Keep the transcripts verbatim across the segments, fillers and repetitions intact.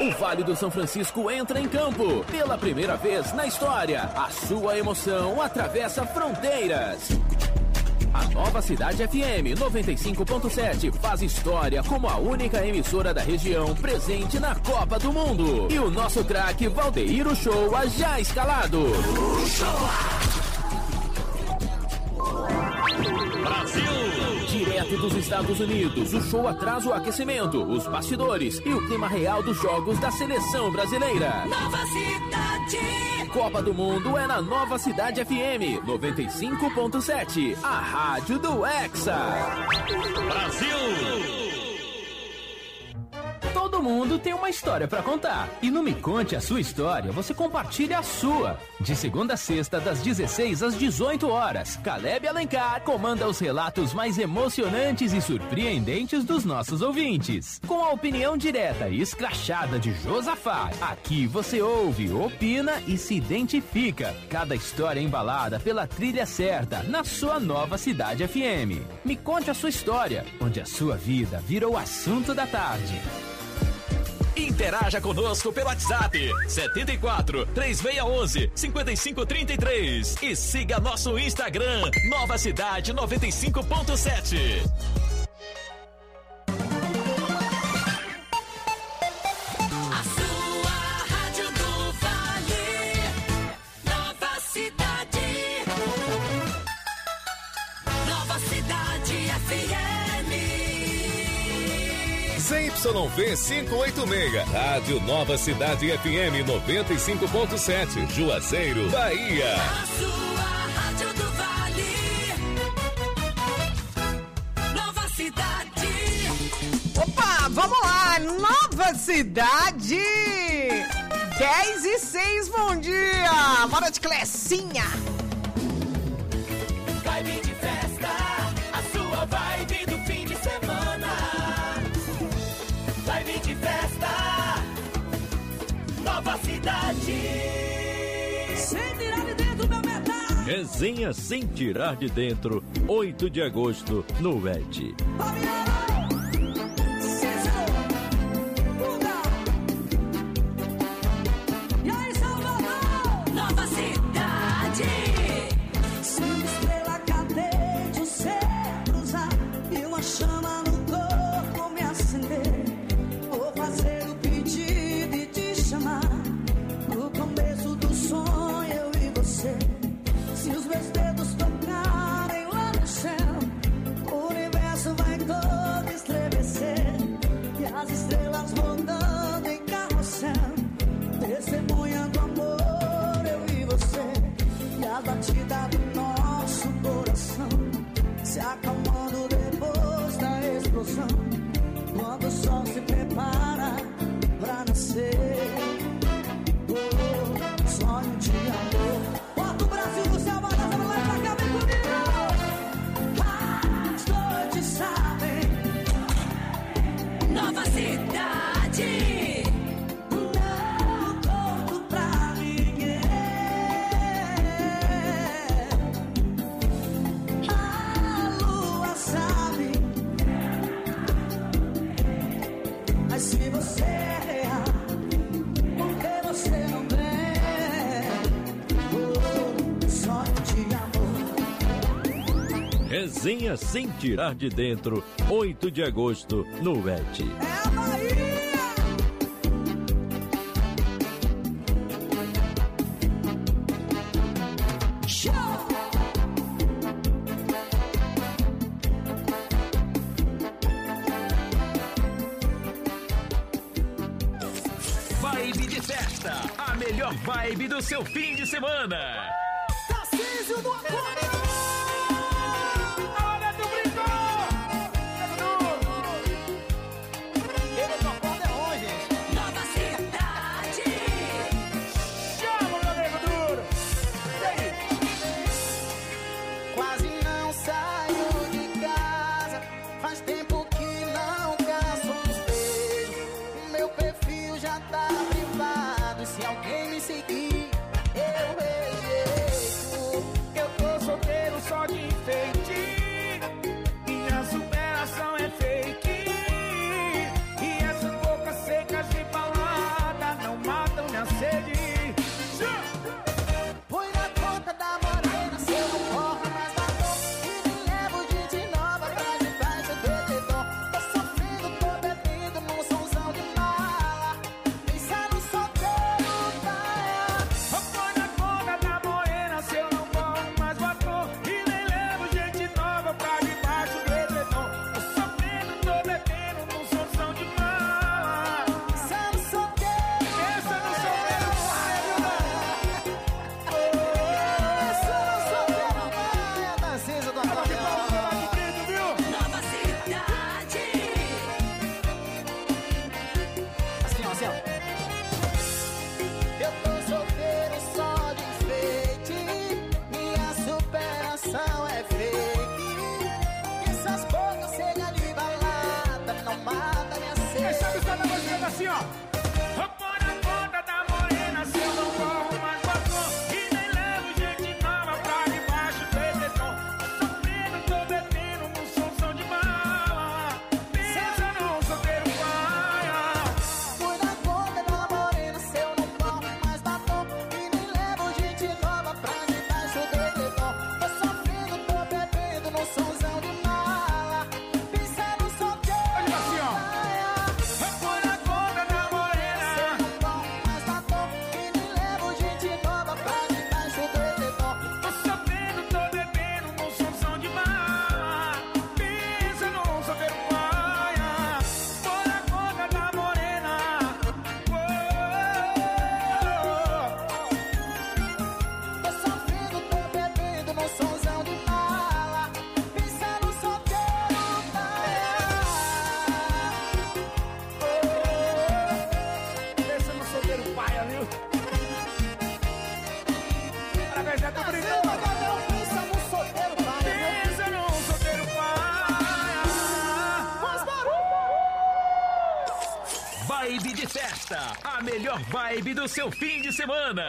o Vale do São Francisco entra em campo. Pela primeira vez na história, a sua emoção atravessa fronteiras. A Nova Cidade F M noventa e cinco ponto sete faz história como a única emissora da região presente na Copa do Mundo. E o nosso craque Valdeir Uchoa já escalado. Brasil! Direto dos Estados Unidos, o show traz o aquecimento, os bastidores e o clima real dos jogos da seleção brasileira. Nova Cidade! Copa do Mundo é na Nova Cidade F M noventa e cinco ponto sete, a rádio do Hexa. Brasil! Todo mundo tem uma história pra contar. E no Me Conte a Sua História, você compartilha a sua. De segunda a sexta, das dezesseis às dezoito horas, Caleb Alencar comanda os relatos mais emocionantes e surpreendentes dos nossos ouvintes. Com a opinião direta e escrachada de Josafá, aqui você ouve, opina e se identifica. Cada história embalada pela trilha certa, na sua Nova Cidade F M. Me Conte a Sua História, onde a sua vida vira o assunto da tarde. Interaja conosco pelo WhatsApp setenta e quatro, três seis um um, cinco cinco três três e siga nosso Instagram Nova Cidade noventa e cinco ponto sete. A sua rádio do Vale, Nova Cidade, Nova Cidade F M. Z Y V quinhentos e oitenta e seis, Rádio Nova Cidade F M noventa e cinco ponto sete, Juazeiro, Bahia. A sua rádio do Vale, Nova Cidade. Opa, vamos lá, Nova Cidade. dez e seis, bom dia. Bora de Clecinha. Vibe de festa, a sua vibe do fim de semana. Vibe de festa, Nova Cidade. Sem tirar de dentro, meu metal. Resenha sem tirar de dentro, oito de agosto, no E D. E aí, Salvador? Nova Cidade. Se uma estrela cadente o céu cruzar e uma chama no corpo me acender, vou fazer o pedido e te chamar. No começo do sonho, eu e você. Se os meus dedos tocarem lá no céu, o universo vai todo estremecer. E as estrelas rodando em carrossel, testemunhando amor, eu e você. E a batida do nosso coração se acalmando depois da explosão, quando o sol se prepara pra nascer. Oh, sonho de amor. Bota o Brasil no céu, bota essa mulher pra cá, vem comigo. As noites sabem. Nova Cidade. Não conto pra ninguém. A lua sabe. Mas se você errar, porque você não vem. Oh, sonho de amor. Resenha sem tirar de dentro, oito de agosto, no E D. É a Bahia. Show. Vibe de festa, a melhor vibe do seu fim de semana. Tarcísio do Acordeão. Nova Cidade. Chama, meu nego duro. Quase não saio de casa, faz tempo que não caço uns beijos. Meu perfil já tá privado, e se alguém me seguir, eu rejeito. Eu tô solteiro. sabe só da música assim, ó. Vou pôr na conta da morena se eu não corro mais batom. E nem levo gente nova pra debaixo do edredom. Tô sofrendo, tô bebendo no somzão de bala. Pensa num solteiro paia. Põe na conta da morena se eu não corro mais batom. E nem levo gente nova pra debaixo do edredom. Tô sofrendo, tô bebendo no somzão de bala. Pensa num solteiro Olha assim, ó. paia. Vou pôr na conta da morena. Se eu não corro mais batom. E nem levo gente nova pra debaixo do edredom. Tô sofrendo, tô bebendo no somzão de bala. Pensa num solteiro paia. Pôr na conta da morena. Tô sofrendo, tô bebendo no somzão de bala. Pensa no solteiro paia. Pensa no solteiro paia, viu? Parabéns, já tô brincando. Pagadão, pensa no solteiro paia. Pensa num solteiro paia. Faz barulho! Vibe de festa, a melhor vibe do seu fim de semana.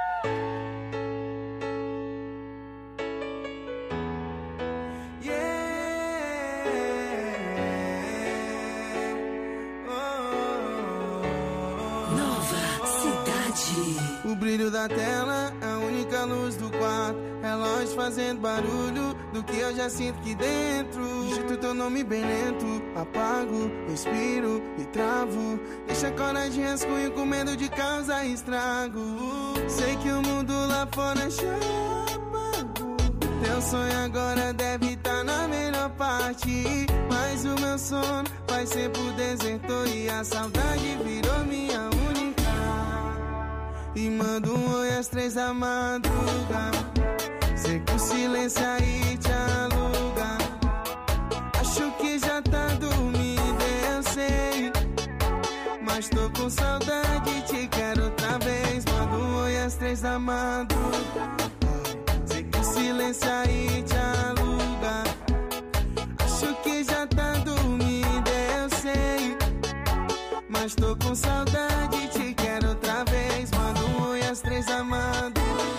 Nova Cidade. O brilho da tela, a única luz do quarto. Relógio fazendo barulho do que eu já sinto aqui dentro. Digito teu nome bem lento. Apago, respiro e travo. Deixa a coragem rascunho com medo de causar estrago. Sei que o mundo lá fora já apagou. Teu sonho agora deve estar na melhor parte. Mas o meu sono faz tempo desertou. E a saudade virou minha única. E mando um oi às três da madrugada. Sei que o silêncio aí te aluga. Acho que já tá dormindo, eu sei. Mas tô com saudade, te quero outra vez. Mando um oi às três da madrugada. Sei que o silêncio aí te aluga. Acho que já tá dormindo, eu sei. Mas tô com saudade, te quero outra vez. Mando um oi às três da madrugada.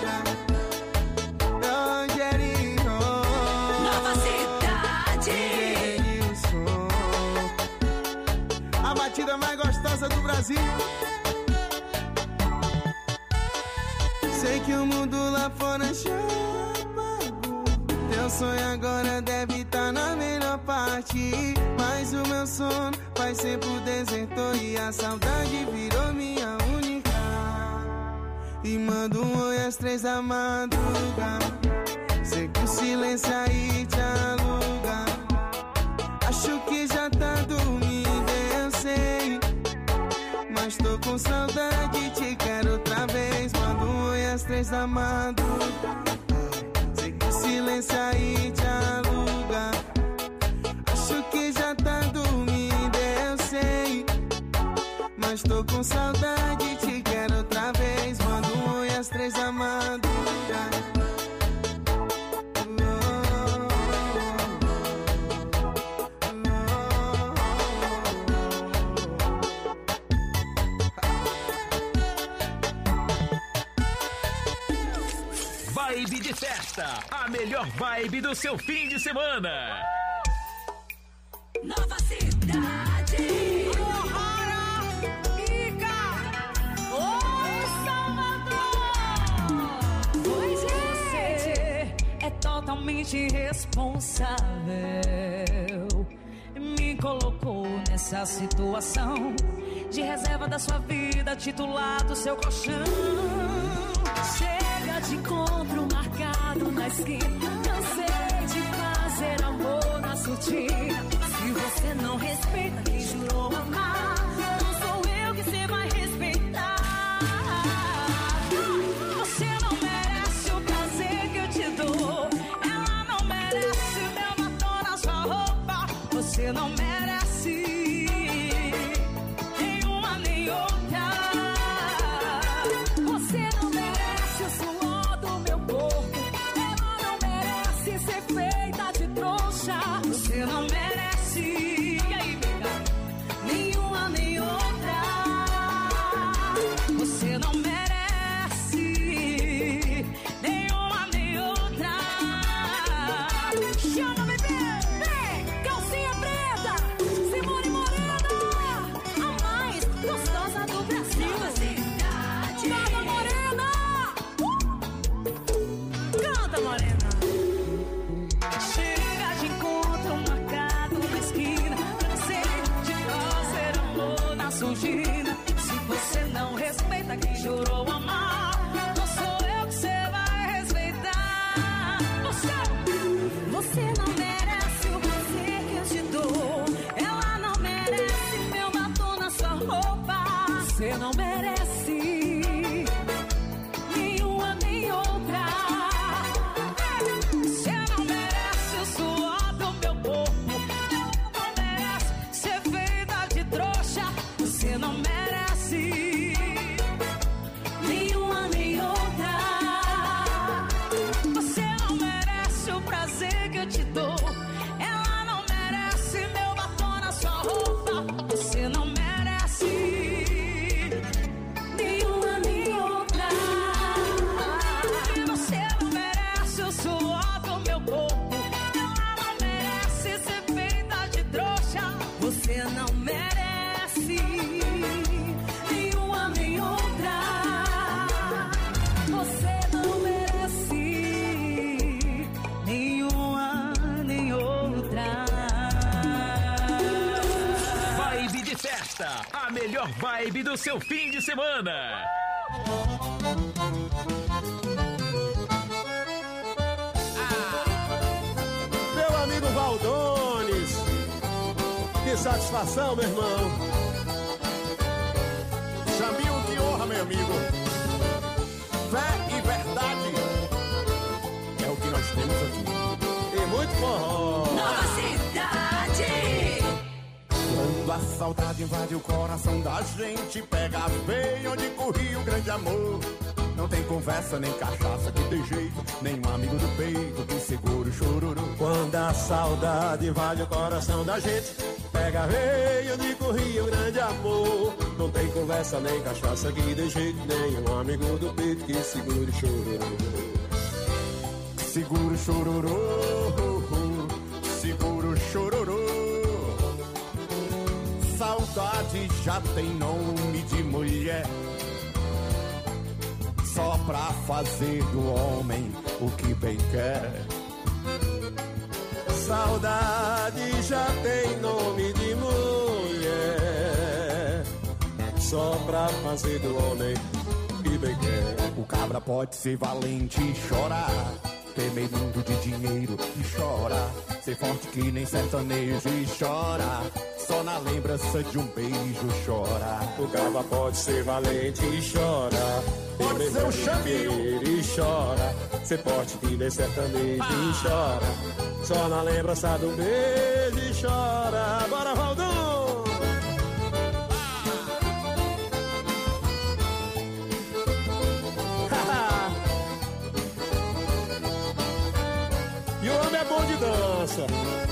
Rogerinho. Nova Cidade. Isso. A batida mais gostosa do Brasil. Sei que o mundo lá fora já apagou. Teu sonho agora deve estar na melhor parte. Mas o meu sono faz tempo desertou. E a saudade virou minha única. E mando um oi às três da madrugada. Sei que o silêncio aí te aluga. Acho que já tá dormindo, eu sei. Mas tô com saudade, te quero outra vez. Mando um oi às três da madrugada. Sei que o silêncio aí te aluga. Acho que já tá dormindo, eu sei. Mas tô com saudade, te quero outra vez. Mando um oi às três da madrugada. Vibe de festa, a melhor vibe do seu fim de semana. Nova Cidade. Pois você é totalmente responsável. Me colocou nessa situação de reserva da sua vida, titular do seu colchão. Chega de encontro marcado na esquina. Cansei de fazer amor na surtina. Se você não respeita quem jurou amar, não sou eu que você vai respeitar. Você não merece o prazer que eu te dou. Ela não merece o meu batom na sua roupa. Você não merece nenhuma nem outra. Você não merece o suor do meu corpo. Ela não merece ser feita de trouxa. Você não merece. E aí, surgindo. Se você não respeita quem jurou amar, não sou eu que você vai respeitar. Você, você não merece o prazer que eu te dou. Ela não merece meu batom na sua roupa. Você não merece nenhuma nem outra. Você não merece o suor do meu corpo. Não merece ser feita de trouxa. Você não merece nenhuma nem outra. Você não merece o prazer que eu te dou. Ela não merece meu batom na sua roupa. Você não merece nenhuma nem outra. Você não merece o suor do meu corpo. Ela não merece ser feita de trouxa. Você não merece nenhuma nem outra. Você não merece nenhuma nem outra. Vibe de festa, a melhor vibe do seu fim de semana. Meu amigo Valdones, que satisfação, meu irmão. Chambinho de honra, meu amigo. Fé e verdade é o que nós temos aqui. E muito forró. Nova Cidade. Quando a saudade invade o coração da gente, pega a veia onde corria o grande amor. Não tem conversa, nem cachaça que tem jeito, nem um amigo do peito que segura o chororô. Quando a saudade invade o coração da gente, pega a veia onde corria o grande amor. Não tem conversa, nem cachaça que dê jeito, nem um amigo do peito que segura o chororô. Segura o chororô, segura o chororô. Saudade já tem nome de mulher, só pra fazer do homem o que bem quer. Saudade já tem nome de mulher, só pra fazer do homem o que bem quer. O cabra pode ser valente e chorar, ter medo de dinheiro e chora, ser forte que nem sertanejo e chora, só na lembrança de um beijo chora. O cabra pode ser valente e chora, pode ser o Chambinho e chora, ser forte que nem sertanejo e chora, só na lembrança do beijo e chora. Bora, Valdão! E o homem é bom de dança.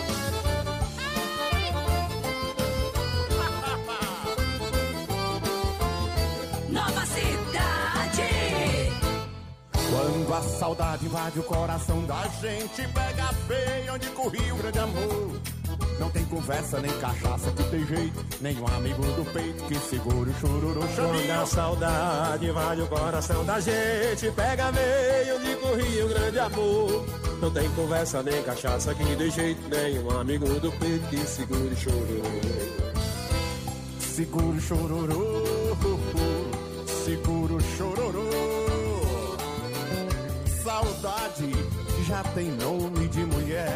Nova Cidade. Quando a saudade invade o coração da gente, pega a veia onde corria o grande amor. Não tem conversa, nem cachaça que tem jeito, nem um amigo do peito que segura o chororô. Quando a saudade invade o coração da gente, pega a veia onde corria o grande amor. Não tem conversa, nem cachaça que dê jeito, nem um amigo do peito que segura o chororô. Segura o chororô, segura o chororô. Saudade já tem nome de mulher,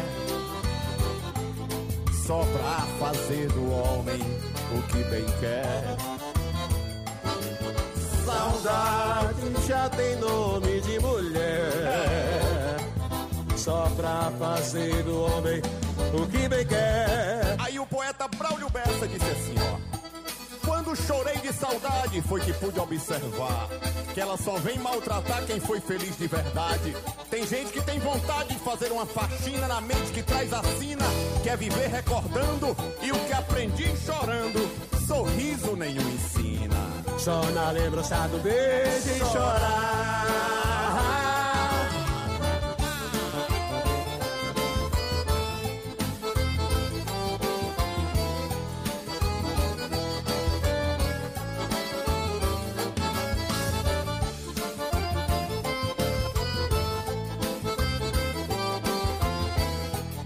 só pra fazer do homem o que bem quer. Saudade já tem nome de mulher, só pra fazer do homem o que bem quer. Aí o poeta Braulio Bessa disse assim, ó: quando chorei de saudade foi que pude observar que ela só vem maltratar quem foi feliz de verdade. Tem gente que tem vontade de fazer uma faxina na mente que traz a sina, quer viver recordando e o que aprendi chorando, sorriso nenhum ensina. Só na lembrança do beijo e chorar.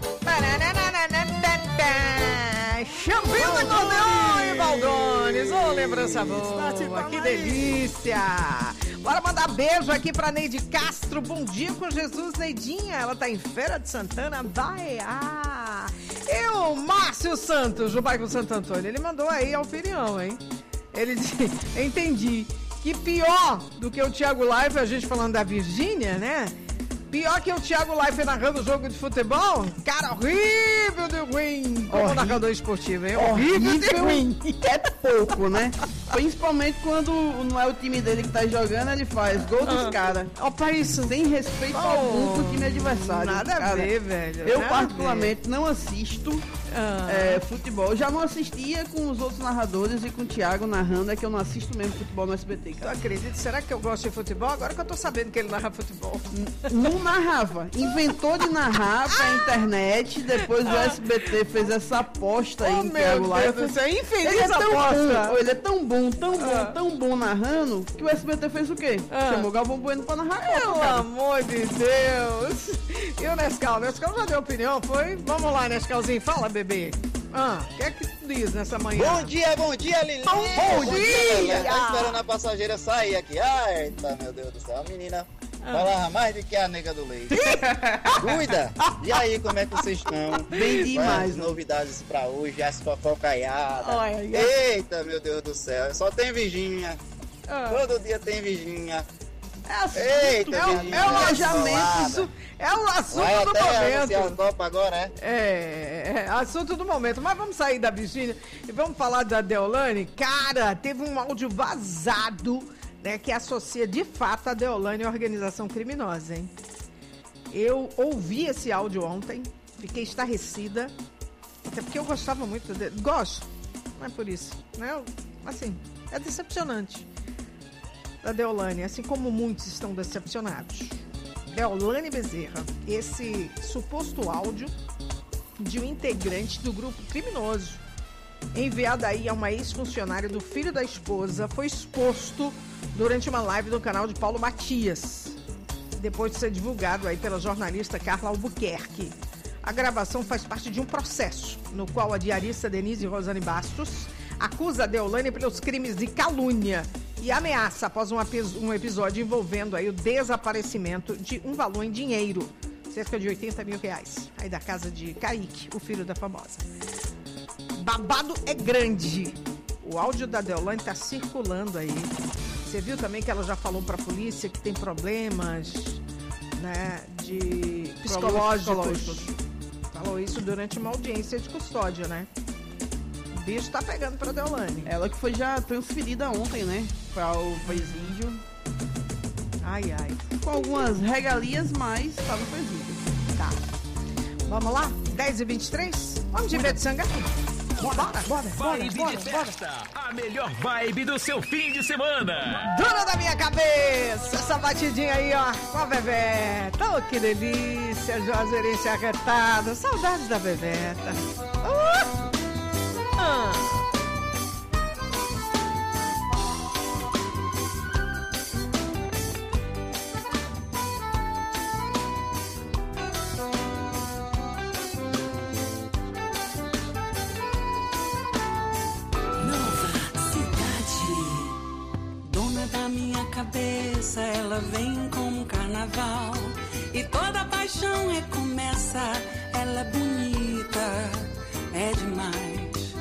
Chambinho do Acordeon, Valdones. Ô, Ô, lembrança boa, que delícia. Bora mandar beijo aqui pra Neide Castro. Bom dia com Jesus, Neidinha. Ela tá em Feira de Santana, Bahia. E o Márcio Santos, do bairro Santo Antônio, ele mandou aí a opinião, hein? Ele disse, entendi, que pior do que o Thiago Life, a gente falando da Virgínia, né? Pior que o Thiago Life narrando o jogo de futebol? Cara, horrível de ruim. Como Horrível. narrador esportivo, hein? Horrível de ruim. É pouco, né? Principalmente quando não é o time dele que tá jogando, ele faz gol dos Ah. caras. Opa, isso. Sem respeito Oh, algum pro time adversário. nada a cara. ver, velho, Eu, nada a particularmente, não assisto Ah. é, futebol. Eu já não assistia com os outros narradores e com o Thiago narrando, é que eu não assisto mesmo futebol no S B T, Tu cara. acredita? Será que eu gosto de futebol? Agora que eu tô sabendo que ele narra futebol. Não narrava. Inventou de narrar pra internet, depois o S B T fez essa aposta aí Oh, em meu Thiago Deus Life. do céu, infeliz Ele é tão aposta. bom, ele é tão bom, tão bom, Ah. tão bom narrando, que o S B T fez o quê? Ah. Chamou Galvão Bueno pra narrar a Copa, Pelo cara. amor de Deus. E o Nescau? O Nescau já deu opinião, foi? Vamos lá, Nescauzinho, fala, bebê. Ah, o que é que tu diz nessa manhã? Bom dia, bom dia, Lili. Bom dia! Tá esperando a passageira sair aqui. Ai, eita, meu Deus do céu. A menina falava mais do que a nega do leite. Cuida! E aí, como é que vocês estão? Bem demais, As novidades pra hoje, as fofocaiadas. Olha, Eita, meu Deus do céu. Só tem Virgínia. Ah. Todo dia tem Virgínia. É assunto, Eita, É o, Virgínia. é o engajamento, Isolada. assunto, é o assunto Vai do até anunciar a momento. Copa agora, é? É, é, assunto do momento. Mas vamos sair da Virgínia e vamos falar da Deolane. Cara, teve um áudio vazado, né, que associa de fato a Deolane à organização criminosa, hein? Eu ouvi esse áudio ontem, fiquei estarrecida, até porque eu gostava muito dele. Gosto, não é por isso, né? Eu, assim, é decepcionante da Deolane, assim como muitos estão decepcionados. Deolane Bezerra, esse suposto áudio de um integrante do grupo criminoso, enviado aí a uma ex-funcionária do filho da esposa, foi exposto durante uma live do canal de Paulo Matias, depois de ser divulgado aí pela jornalista Carla Albuquerque. A gravação faz parte de um processo, no qual a diarista Denise Rosane Bastos acusa a Deolane pelos crimes de calúnia e ameaça após um, apis- um episódio envolvendo aí o desaparecimento de um valor em dinheiro, cerca de oitenta mil reais, aí da casa de Kaique, o filho da famosa. Babado é grande. O áudio da Deolane tá circulando aí. Você viu também que ela já falou pra polícia que tem problemas, né, de psicológicos. psicológicos. Falou isso durante uma audiência de custódia, né? O bicho tá pegando pra Deolane. Ela que foi já transferida ontem, né? Para o presídio. Ai, ai. Com algumas regalias, mas tá no presídio. Tá. Vamos lá? dez e vinte e três? Vamos de ver de sangue aqui. Bora, bora, bora, Vibe bora, de bora. festa, a melhor vibe do seu fim de semana. Dona da minha cabeça, essa batidinha aí, ó, com a Bebeta. Oh, que delícia, Juazeirense arretada. Saudades da Bebeta. Uh! Ah. Dona da minha cabeça, ela vem como um carnaval. E toda paixão recomeça. Ela é bonita, é demais.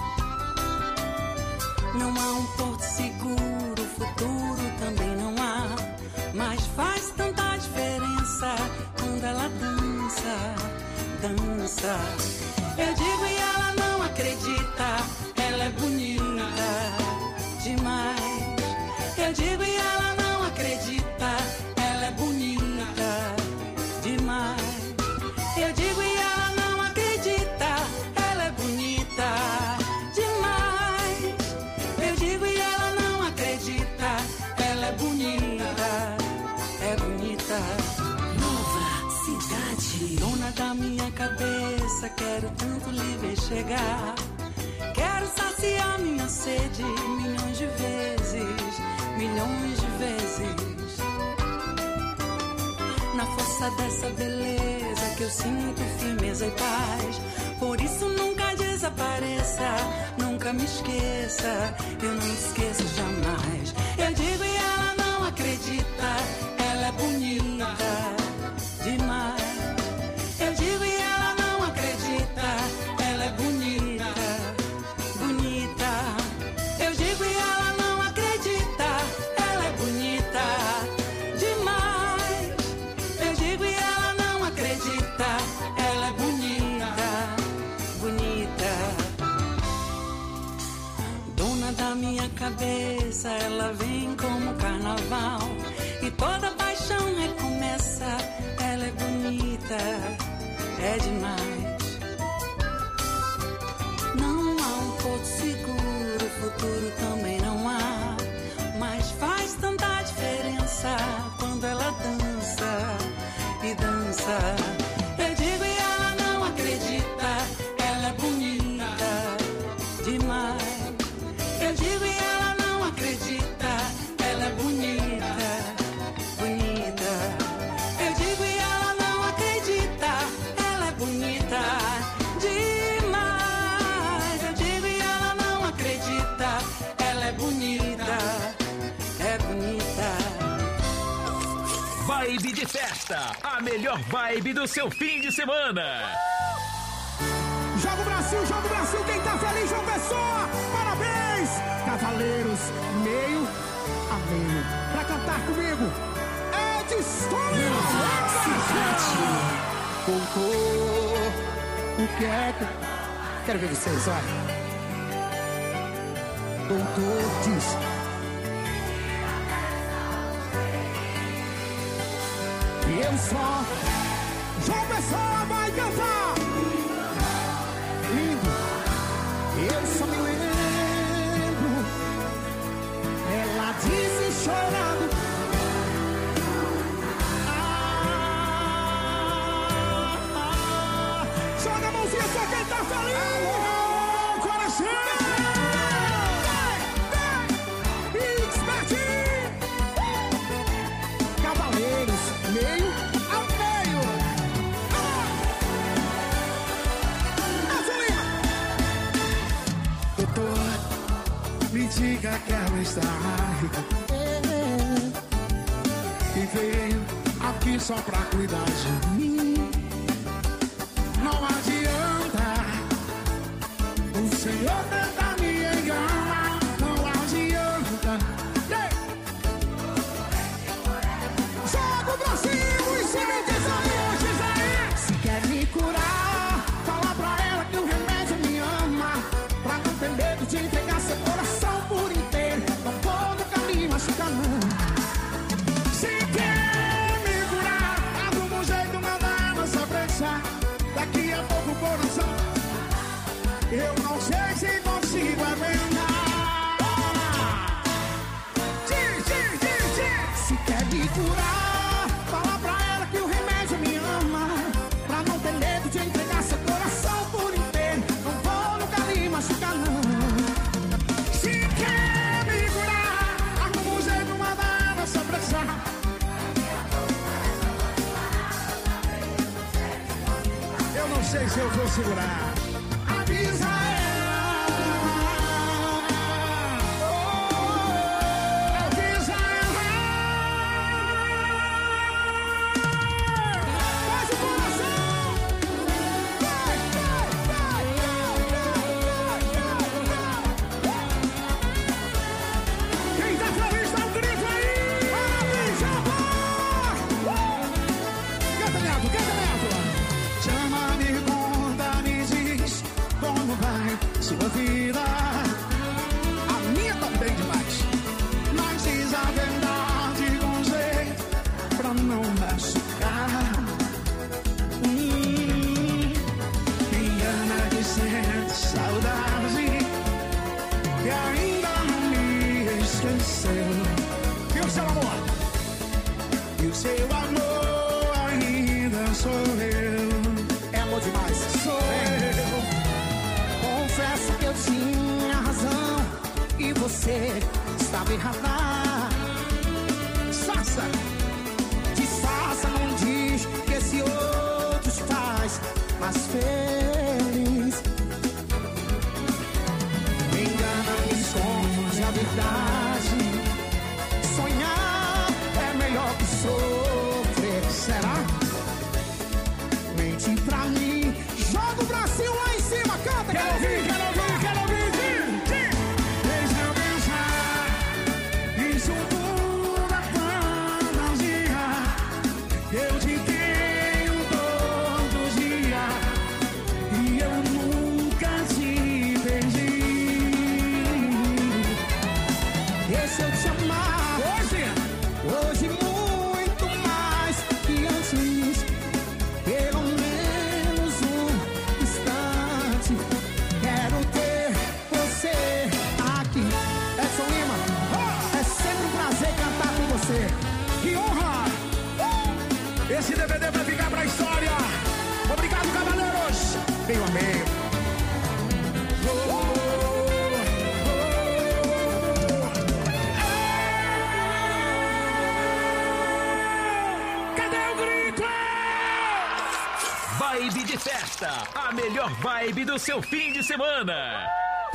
Não há um porto seguro, futuro também não há. Mas faz tanta diferença quando ela dança, dança. Eu digo e ela não acredita, ela é bonita demais. Eu digo e ela não acredita, ela é bonita demais. Eu digo e ela não acredita, ela é bonita demais. Eu digo e ela não acredita, ela é bonita, é bonita. Nova cidade, dona da minha cabeça, quero tanto lhe ver chegar. Quero saciar minha sede milhões de vezes, milhões de vezes. Na força dessa beleza que eu sinto firmeza e paz. Por isso nunca desapareça, nunca nunca me esqueça, eu não esqueço jamais. Eu digo e ela não acredita, ela é bonita demais. Eu digo e ela não acredita, ela é bonita, bonita. Eu digo e ela não acredita, ela é bonita demais. Eu digo e ela não acredita, ela é bonita, bonita. Dona da minha cabeça, ela vem como carnaval e toda paixão recomeça. Ela é bonita, é demais. Não há um porto seguro, futuro também não há, mas faz tanta diferença quando ela dança e dança. Eu digo e ela não acredita, ela é bonita demais. Eu digo e ela não acredita, ela é bonita, bonita. Eu digo e ela não acredita, ela é bonita demais. Eu digo e ela não acredita, ela é bonita, é bonita. Vibe de festa, a melhor vibe do seu fim de semana. Joga o Brasil, joga o Brasil, quem tá feliz, João Pessoa, parabéns! Cavaleiros, meio a meio, pra cantar comigo, é de história! Voltou, o que é que... Quero ver vocês, olha. Doutor diz... E eu só, João Pessoa vai cantar. Lindo, eu só me lembro. Ela disse chorando. Ah, ah, joga a mãozinha só quem tá feliz. Alô, coração. Big Smarty. Cavaleiros, meio a meio. Doutor, me diga que ela está rica. E veio aqui só pra cuidar de mim. Não adianta o Senhor tentar me enganar. Não adianta. Joga o Brasil e se me diz aí, diz aí. Se quer me curar, fala pra ela que o remédio me ama. Pra não ter medo de entregar seu coração por inteiro. Não vou nunca me machucar, não. Se quer me curar, arruma um jeito, manda ela se apressar. Daqui a pouco o coração, eu não sei se consigo aguentar. Diz, diz, diz, diz. Se quer me curar, fala pra ela que o remédio me ama. Pra não ter medo de entregar seu coração por inteiro. Não vou nunca lhe machucar, não. Se quer me curar, arruma um jeito, manda ela se apressar. Eu não sei se eu vou segurar. Avisa ela. Oh, avisa ela. Faz o coração. Vai, vai, vai, vai. Quem tá feliz dá um grito aí. Parabéns, amor. Canta, Neto, canta, Neto. Chama, me conta, me diz como vai sua vida. A minha também demais. Mas diz a verdade com jeito pra não machucar. Hum, me engana dizendo saudade que ainda não me esqueceu. E o seu amor? E o seu amor ainda sou eu. É amor demais, sou eu. Confesso que eu tinha razão e você estava errada. Sassa, disfarça, não diz que esse outro te faz mais feliz. Me verdade. Sonhar é melhor que sofrer. Será? Mente pra mim. Joga o Brasil lá em cima, canta. Quero ouvir, quero ouvir, quero ouvir. Deixa eu pensar. Isso tudo é fantasia. Eu te tenho todo dia e eu nunca te perdi. E se eu te amar hoje, hoje muito mais que antes, pelo menos um instante, quero ter você aqui. Edson Lima, é sempre um prazer cantar com você. Que honra! Esse D V D vai ficar pra história. Obrigado, cavaleiros. Meu amigo. Oh, oh, oh. Cadê o grito? Vibe de festa, a melhor vibe do seu fim de semana.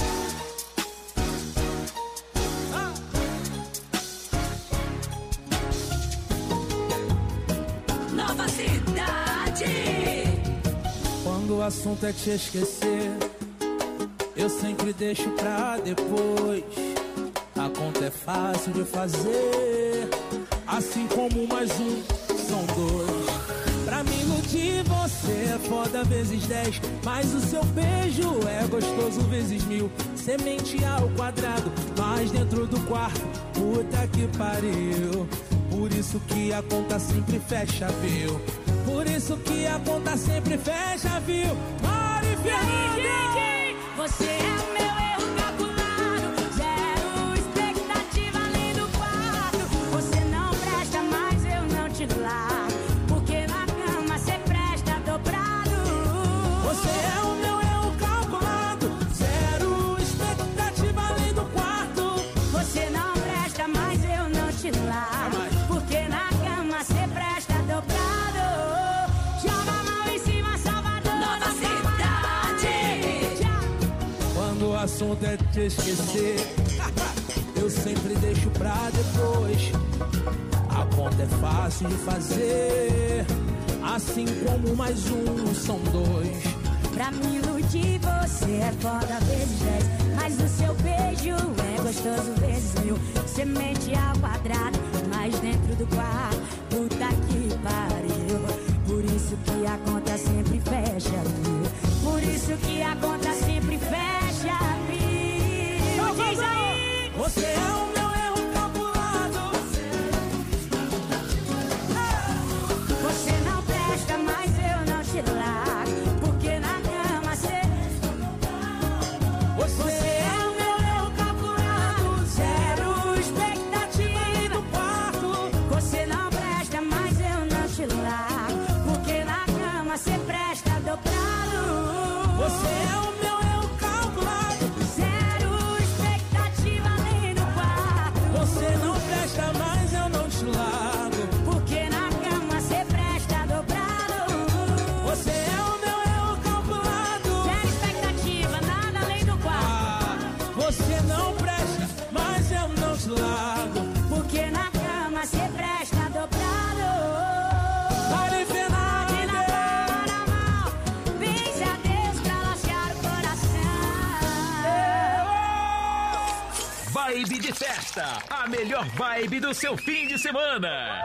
Nova Cidade. Quando o assunto é te esquecer, eu sempre deixo pra depois. A conta é fácil de fazer, assim como mais um são dois. Pra me iludir você é foda vezes dez, mas o seu beijo é gostoso vezes mil. Semente ao quadrado, mas dentro do quarto, puta que pariu. Por isso que a conta sempre fecha, viu? Por isso que a conta sempre fecha, viu? Mari Fernanda! Você é o meu erro calculado, zero expectativa além do quarto. Você não presta, mas eu não te largo, porque na cama você presta dobrado. Você é o meu erro calculado, zero expectativa além do quarto. Você não presta, mas eu não te largo, porque na cama você presta dobrado. Joga a mão em cima, Salvador. Nova Cidade. Quando o assunto é te esquecer, eu sempre deixo pra depois. A conta é fácil de fazer, assim como mais um são dois. Pra me iludir você é foda vezes dez, mas o seu beijo é gostoso vezes mil. Semente ao quadrado, mas dentro do quarto, puta que pariu. Por isso que a conta sempre fecha, viu? Por isso que a conta sempre fecha, viu? Diz aí! Você é o meu erro calculado. Você não presta, mas eu não te largo, porque na cama você... Você é o meu erro calculado, zero expectativa do quarto. Você não presta, mas eu não te largo, porque na cama você presta dobrado. Você é o meu erro calculado, zero expectativa além do quarto. você não presta, mas eu não te largo. Porque na cama você presta dobrado. Você é o meu erro calculado, Zero expectativa, nada além do quarto. você não presta, mas eu não te largo. Porque na cama você presta dobrado. Mari Pode na Fernanda! palma da mão, benze a Deus pra lacear o coração. Vibe de festa, a melhor vibe do seu fim de semana.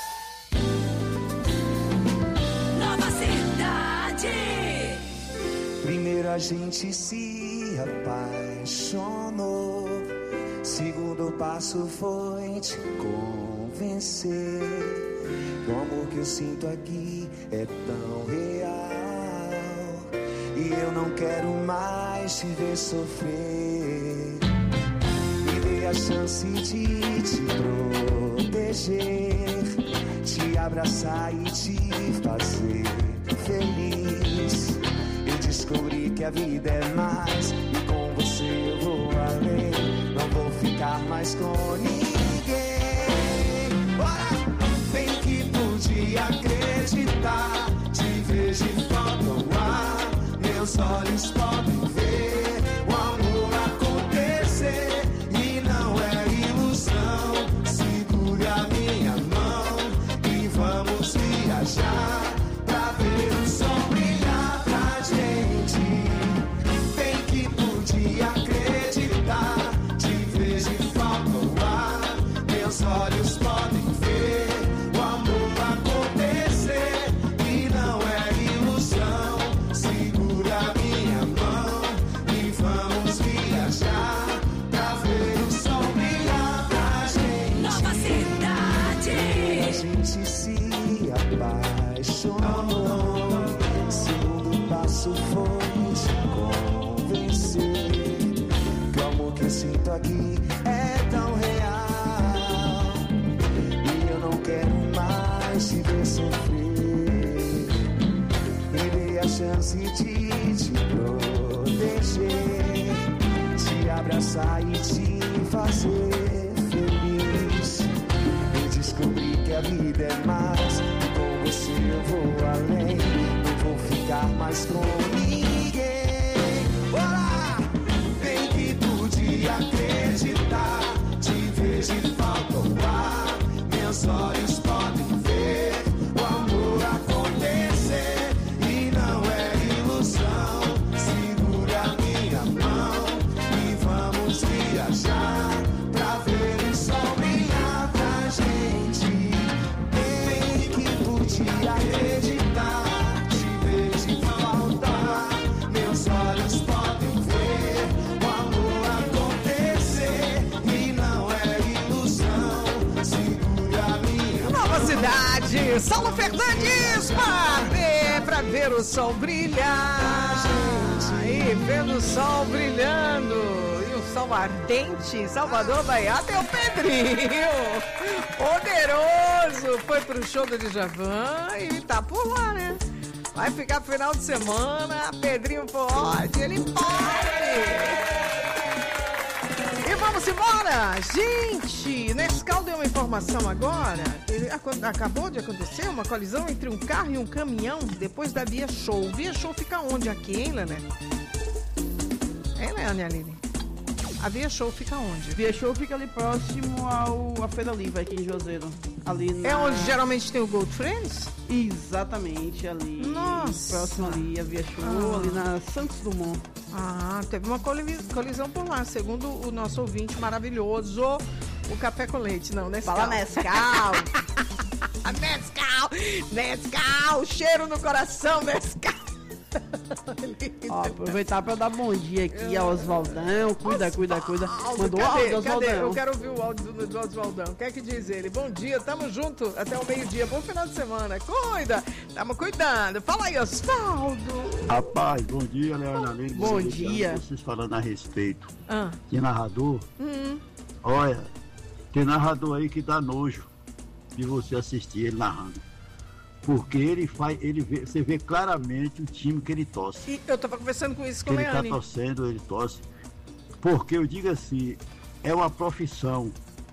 Nova Cidade. Primeiro a gente se apaixonou, segundo passo foi te convencer que o amor que eu sinto aqui é tão real e eu não quero mais te ver sofrer. Me dê a chance de te proteger, te abraçar e te fazer feliz. Eu descobri que a vida é mais e com você eu vou além. Não vou ficar mais com ninguém. Bora! Vem que pude acreditar, te vejo e falta o ar. Meus olhos podem ver o amor acontecer e não eu sinto aqui é tão real. E eu não quero mais te ver sofrer. Me dê a chance de te proteger, te abraçar e te fazer feliz. Eu descobri que a vida é mais, e com você eu vou além. Não vou ficar mais com ninguém. Bora! Bem que podia acreditar, te vejo e falta o ar. Meus olhos podem ver o amor acontecer, e não é ilusão. Segura minha mão e vamos viajar pra ver o sol brilhar pra gente. Bem que podia acreditar, te vejo e falta ar. Meus olhos podem ver o amor acontecer, e não é ilusão. Segura minha Nova Cidade, Saulo Fernandes, pra ver, pra ver o sol brilhar. Aí, vendo o sol brilhando. E o sol ardente, Salvador Bahia, tem o Pedrinho. Poderoso. Foi pro show do Djavan e tá por lá, né? Vai ficar final de semana. Pedrinho pode, ele pode. E vamos embora! Gente, Nescau deu uma informação agora. Ele, acabou de acontecer uma colisão entre um carro e um caminhão depois da Via Show. Via Show fica onde aqui, hein, Lené? Hein, Leane Aline? A Via Show fica onde? Via Show fica ali próximo ao, à Feira Livre, aqui em Juazeiro. Ali na... É onde geralmente tem o Gold Friends? Exatamente, ali. Nossa! Próximo ali, a Via Show, Ah. ali na Santos Dumont. Ah, teve uma coli- colisão por lá, segundo o nosso ouvinte maravilhoso, o Café com Leite. Não, Nescau. Fala Nescau! Nescau! Nescau! Cheiro no coração, Nescau! Ó, aproveitar pra dar bom dia aqui ao Oswaldão. Cuida, cuida, cuida. Mandou Cadê? áudio, Cadê? Oswaldão. Eu quero ouvir o áudio do, do Oswaldão. O que é que diz ele? Bom dia, tamo junto até o meio-dia. Bom final de semana. Cuida! Tamo cuidando. Fala aí, Osvaldo. Rapaz, bom dia, Leandro Aline. Bom dia. Vocês falando a respeito Ah. de narrador. Hum. Olha, tem narrador aí que dá nojo de você assistir ele narrando. Porque ele faz, ele vê, você vê claramente o time que ele torce. E eu tava conversando com isso com Que o ele tá Leane. torcendo, ele torce. Porque eu digo assim, é uma profissão.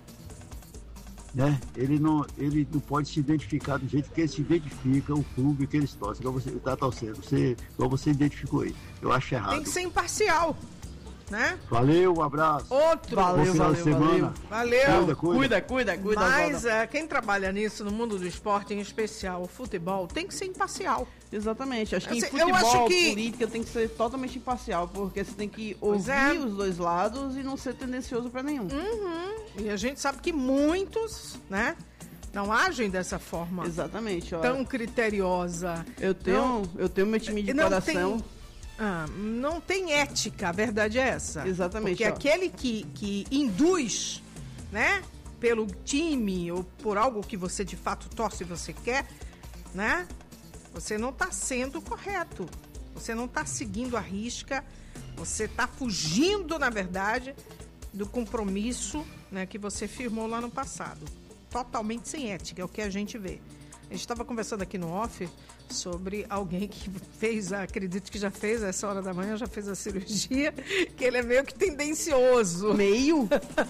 Né? Ele, não, ele não pode se identificar do jeito que ele se identifica, o clube que eles torcem. Igual você está torcendo, você, igual você identificou aí. Eu acho errado. Tem que ser imparcial, né? Valeu, um abraço. Outro. Bom final de semana. Valeu. Cuida, cuida. Cuida, cuida, cuida. Mas Oswaldão. é, quem trabalha nisso, no mundo do esporte, em especial o futebol, tem que ser imparcial. Exatamente. Acho que Assim, em eu futebol, acho que- política tem que ser totalmente imparcial, porque você tem que Pois ouvir é. os dois lados e não ser tendencioso pra nenhum. Uhum. E a gente sabe que muitos, né, não agem dessa forma. Exatamente. Ó, Tão criteriosa. eu tenho, Não- eu tenho meu time de não coração. Tem, ah, não tem ética, a verdade é essa. Exatamente, Porque ó. aquele que, que induz, né, pelo time ou por algo que você de fato torce e você quer, né, você não está sendo correto. Você não está seguindo a risca, você está fugindo, na verdade, do compromisso, né, que você firmou lá no passado. Totalmente sem ética, é o que a gente vê. A gente estava conversando aqui no off sobre alguém que fez, acredito que já fez, a essa hora da manhã, já fez a cirurgia, que ele é meio que tendencioso. Meio?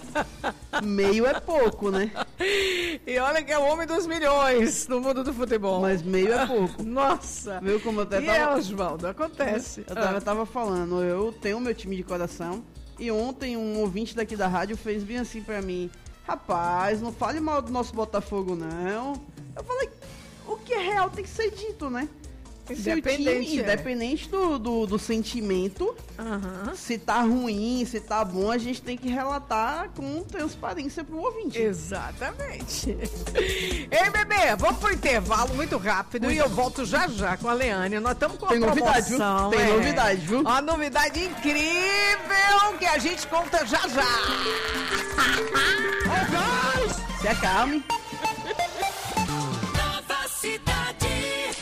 Meio é pouco, né? E olha que é o homem dos milhões no mundo do futebol. Mas meio é pouco. Nossa! Viu como eu até E tava... é, Osvaldo, acontece. Eu tava, Ah. eu tava falando, eu tenho meu time de coração e ontem um ouvinte daqui da rádio fez bem assim pra mim: rapaz, não fale mal do nosso Botafogo, não. Eu falei, o que é real tem que ser dito, né? Se o Independente, time, é. independente do, do, do sentimento, Aham. se tá ruim, se tá bom, a gente tem que relatar com transparência pro ouvinte. Exatamente. Ei, bebê, vamos pro intervalo muito rápido e eu volto já já com a Leane. Nós estamos com a Tem novidade, viu? promoção. Tem é. novidade, viu? Uma novidade incrível que a gente conta já já. Se acalme. Nova Cidade.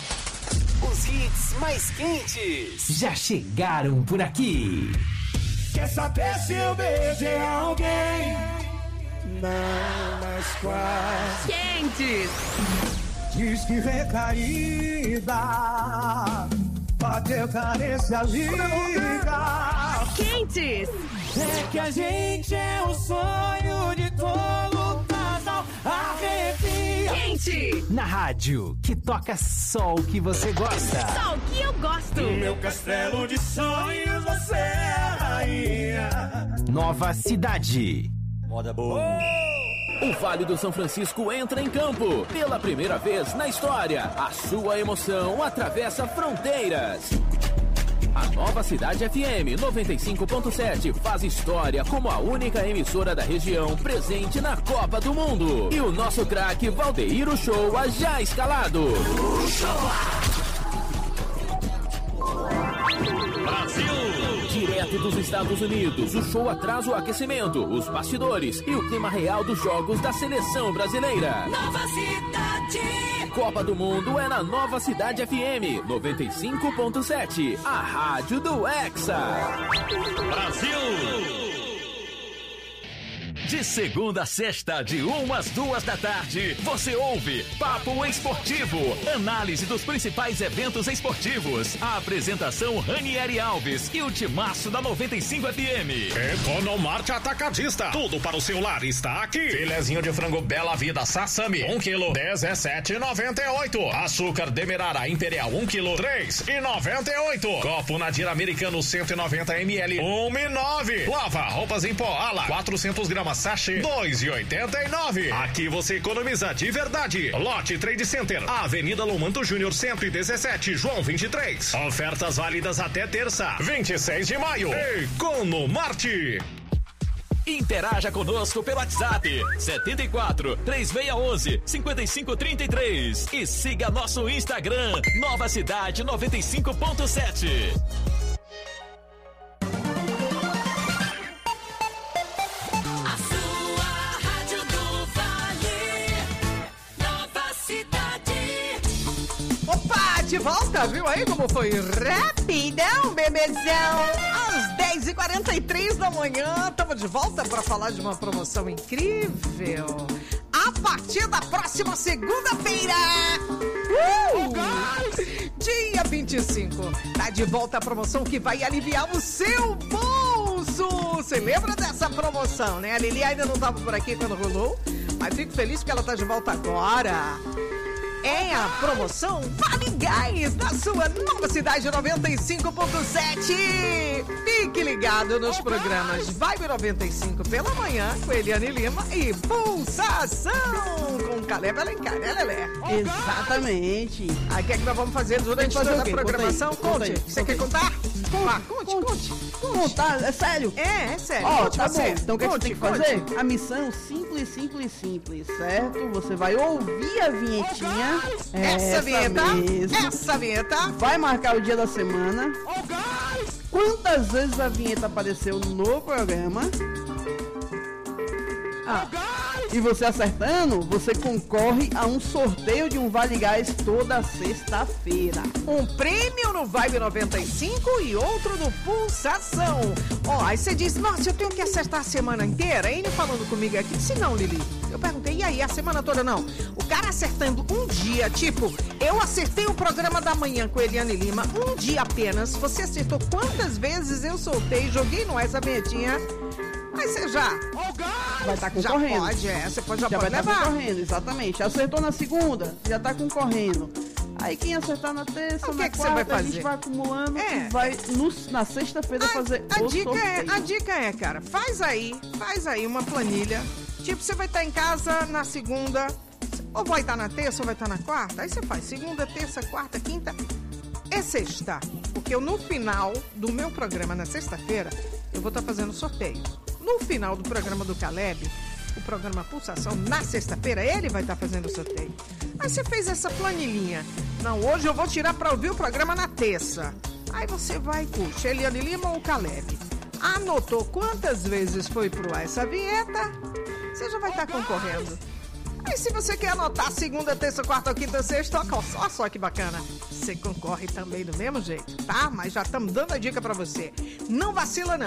Os hits mais quentes já chegaram por aqui. Quer saber se eu beijei alguém? Não, mas quase. Quentes. Diz que recaída, bateu carência liga. Quentes. É que a gente é o sonho de todo casal. Arrepia. Quente. Na rádio, que toca só o que você gosta. Só o que eu gosto. No meu castelo de sonhos você é a rainha. Nova Cidade. Moda boa. O Vale do São Francisco entra em campo. Pela primeira vez na história, a sua emoção atravessa fronteiras. A Nova Cidade F M noventa e cinco ponto sete faz história como a única emissora da região presente na Copa do Mundo. E o nosso craque Valdeir Uchoa já escalado. Brasil! Direto dos Estados Unidos, o show traz o aquecimento, os bastidores e o clima real dos jogos da seleção brasileira. Nova Cidade. Copa do Mundo é na Nova Cidade F M noventa e cinco ponto sete, a rádio do Hexa. Brasil! De segunda a sexta, de uma às duas da tarde, você ouve Papo Esportivo, análise dos principais eventos esportivos. A apresentação Ranieri Alves e o timaço da noventa e cinco F M. Economarte Atacadista, tudo para o seu lar está aqui. Filezinho de frango Bela Vida Sassami, um quilo, dezessete e noventa e oito. Açúcar Demerara Imperial, um quilo, três e noventa e oito. Copo Nadir Americano, cento e noventa mililitros, um e nove. Lava roupas em pó, ala, quatrocentos gramas, sachê, dois e oitenta e nove. Aqui você economiza de verdade. Lote Trade Center, Avenida Lomanto Júnior, cento e dezessete, João vinte e três. Ofertas válidas até terça, vinte e seis de maio. Economarte. Interaja conosco pelo WhatsApp setenta e quatro, três seis um um, cinco cinco três três e siga nosso Instagram Nova Cidade noventa e cinco ponto sete. Opa, de volta, viu aí como foi rapidão, bebezão? Às dez e quarenta e três da manhã, estamos de volta para falar de uma promoção incrível. A partir da próxima segunda-feira, uh, dia vinte e cinco, tá de volta a promoção que vai aliviar o seu bolso. Você lembra dessa promoção, né? A Lili ainda não estava por aqui quando rolou, mas fico feliz que ela tá de volta agora. É a promoção Vale Gás da sua Nova Cidade noventa e cinco ponto sete. Fique ligado nos programas Vibe noventa e cinco pela manhã com Eliane Lima e Pulsação com Caleb Alencar, né, Lelé? Exatamente. Aí o que é que nós vamos fazer durante fazer toda o a quê? programação? Conta aí, Conte. conta aí, Você conta quer aí. contar? Conte, Ah, conte, conte. conte. Contar, é sério? É, é sério. Ó, Conte tá você. bom. Então o que a gente Conte, tem que fazer? conte. A missão simples, simples, simples, certo? Você vai ouvir a vinhetinha. Essa vinheta, mesmo. essa vinheta. Vai marcar o dia da semana. Quantas vezes a vinheta apareceu no programa? Ah, e você acertando, você concorre a um sorteio de um Vale Gás toda sexta-feira. Um prêmio no Vibe noventa e cinco e outro no Pulsação. Ó, aí você diz, nossa, eu tenho que acertar a semana inteira? Ele falando comigo aqui, disse não, Lili. Eu perguntei, e aí, a semana toda não? O cara acertando um dia, tipo, eu acertei o programa da manhã com Eliane Lima, um dia apenas. Você acertou quantas vezes eu soltei, joguei no essa vinhetinha? Aí você já vai estar já concorrendo. pode, é, você pode, já, já pode vai estar levar. concorrendo, exatamente. Acertou na segunda, já tá concorrendo. Aí quem acertar na terça, O que na é que você quarta, vai a gente fazer? vai acumulando É. e vai no- na sexta-feira fazer A o dica, é, sorteio. a dica é, cara, faz aí, faz aí uma planilha. Tipo, você vai estar em casa na segunda, ou vai estar na terça, ou vai estar na quarta. Aí você faz segunda, terça, quarta, quinta e sexta. Porque eu, no final do meu programa, na sexta-feira, eu vou estar fazendo sorteio. No final do programa do Caleb, o programa Pulsação, na sexta-feira, ele vai estar fazendo o sorteio. Aí você fez essa planilhinha. Não, hoje eu vou tirar para ouvir o programa na terça. Aí você vai e puxa, Eliane Lima ou Caleb. Anotou quantas vezes foi pro ar essa vinheta, você já vai estar concorrendo. Aí se você quer anotar segunda, terça, quarta, quinta, sexta, olha só que bacana. Você concorre também do mesmo jeito, tá? Mas já estamos dando a dica pra você. Não vacila não.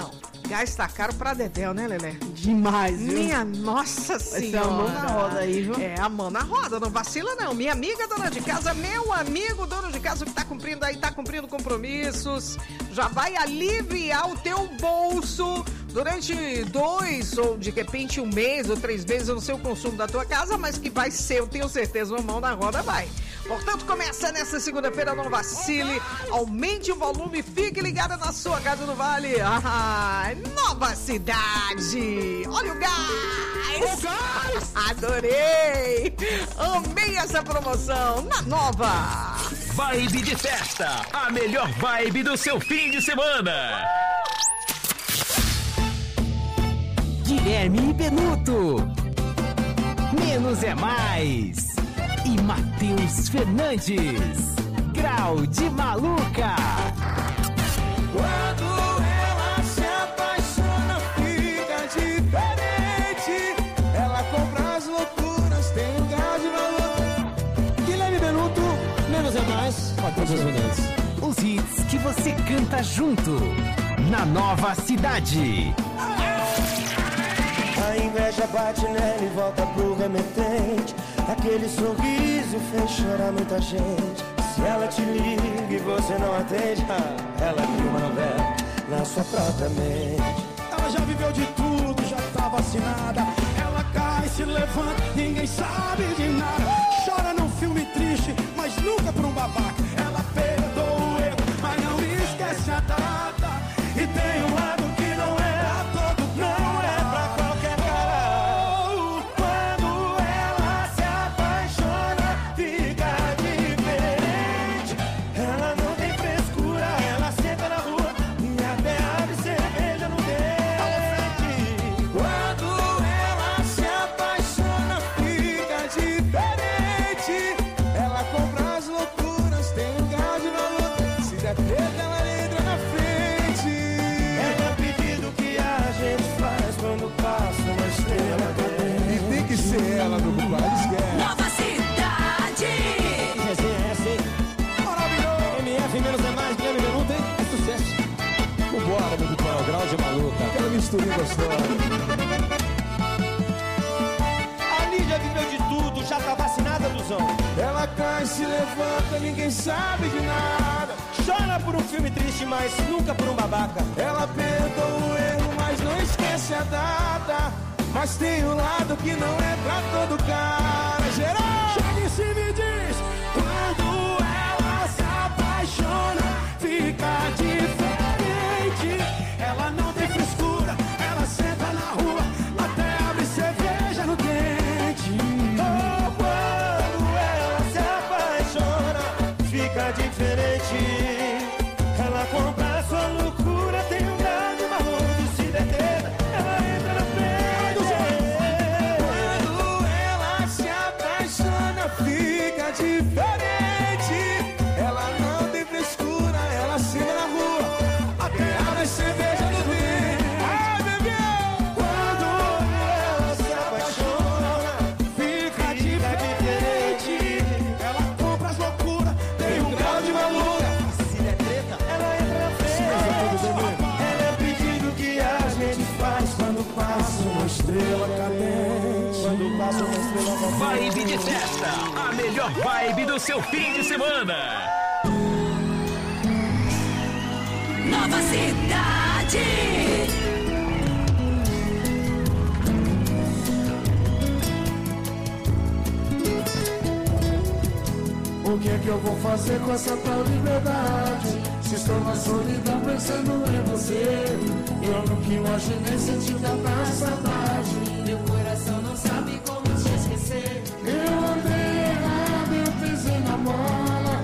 Gás tá caro pra dedéu, né, Lelé? Demais, viu? Minha nossa Vai ser senhora. a mão na roda aí, viu? É, a mão na roda, não vacila não. Minha amiga dona de casa, meu amigo dono de casa que tá cumprindo aí, tá cumprindo compromissos, já vai aliviar o teu bolso durante dois ou de repente um mês ou três meses no seu consumo da tua casa, mas que vai ser, eu tenho certeza, uma mão na roda vai. Portanto, começa nessa segunda-feira, não vacile, aumente o volume, fique ligado na sua Casa do Vale. Ah, Nova Cidade! Olha o gás! O gás! Adorei! Amei essa promoção na Nova! Vibe de festa, a melhor vibe do seu fim de semana. Guilherme Benuto, Menos é Mais. E Matheus Fernandes, Grau de Maluca. Quando ela se apaixona, fica diferente. Ela compra as loucuras, tem um grau de maluca. Guilherme Benuto, Menos é Mais, Matheus Fernandes. Os hits que você canta junto, na Nova Cidade. A inveja bate nela e volta pro remetente. Aquele sorriso fez chorar muita gente. Se ela te liga e você não atende, ah, ela cria uma novela na sua própria mente. Ela já viveu de tudo, já tá vacinada. Ela cai, se levanta, ninguém sabe de nada. Chora num filme triste, mas nunca por um babaca. Ela perdoa o erro, mas não esquece a data. E tem um lado que não é a todo, não é pra qualquer cara. Quando ela se apaixona, fica diferente. Ela não tem frescura, ela senta na rua e até abre cerveja no dente. Quando ela se apaixona, fica diferente. Ela compra as loucuras, tem um grau de valor. Se der treta, ela entra na frente. É o pedido que a gente faz quando passa uma estrela cadente. E tem que ser ela no país, esquece. Nova Cidade! S S, maravilhoso. M F, Menos é Mais, Guilherme Benuto, hein? É sucesso. Vambora, meu compadre, Grau de Maluca. Aquela misturinha gostosa. A Lídia viveu de tudo, já tá vacinada, Luzão. Ela cai, se levanta, ninguém sabe de nada. Chora por um filme triste, mas nunca por um babaca. Ela perdoa o erro, mas não esquece a data. Mas tem um lado que não é pra todo cara. Geral! Chega em cima e diz: quando ela se apaixona, fica diferente. Ela não tem frescura, ela senta na rua, até abre cerveja no dente. Oh, quando ela se apaixona, fica diferente. Ela compra a sua loucura, tem um grau de maluco. Se der treta, ela entra na frente. Quando ela se apaixona, fica diferente. Ela não tem frescura, ela senta na rua, até abre cerveja no dente. Ai, bebê! Quando ela se apaixona, fica diferente. Ela compra as loucuras, tem um grau de maluca. Se der treta, ela entra na frente. Ela é o pedido que a gente faz quando passa uma estrela cadente. Quando passa uma estrela cadente. Vibe de festa, a melhor vibe do seu fim de semana. Nova Cidade! O que é que eu vou fazer com essa tal liberdade? Se estou na solidão pensando em você, eu nunca imaginei sentir tanta saudade. Meu coração não sabe como te esquecer. Eu andei errado, eu pisei na bola,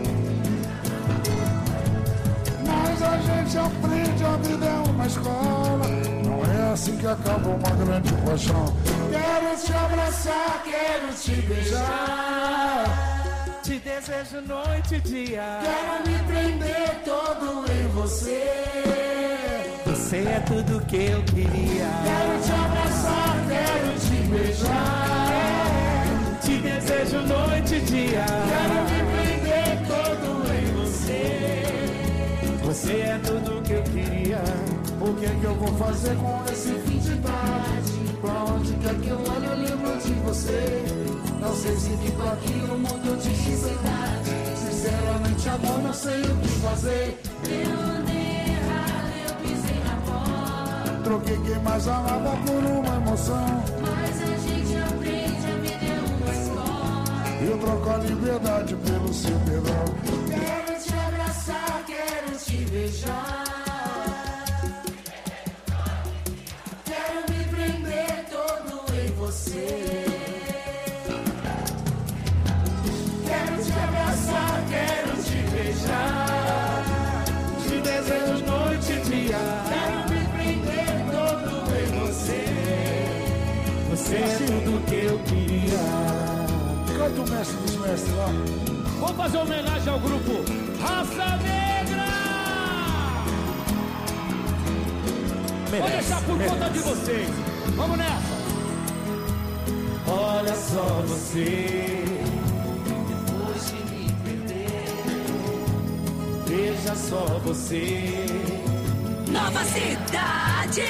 mas a gente aprende, a vida é uma escola. Não é assim que acaba uma grande paixão. Quero te abraçar, quero te beijar. Te desejo noite e dia. Quero me prender todo em você. Você é tudo que eu queria. Quero te abraçar, quero te beijar. Te desejo noite e dia. Quero me prender todo em você. Você é tudo que eu queria. O que é que eu vou fazer com esse fim de tarde? Pra onde quer que eu olhe eu lembro de você. Não sei se fico aqui ou mudo de cidade. Sinceramente, amor, não sei o que fazer. Eu andei errado, eu pisei na bola. Troquei quem mais amava por uma emoção. Mas a gente aprende, a vida é uma escola. Eu troco a liberdade pelo seu perdão. Quero te abraçar, quero te beijar. Quero me prender todo em você. Quero te abraçar, quero te beijar. Te desejo noite e dia. Quero me prender todo em você. Você é tudo que eu queria. Canta o mestre dos mestres lá. Vamos fazer homenagem ao grupo Raça Negra. Merece, Vou deixar por merece. conta de vocês. Vamos nessa. Olha só você. Depois de me perder. Veja só você. Nova Cidade.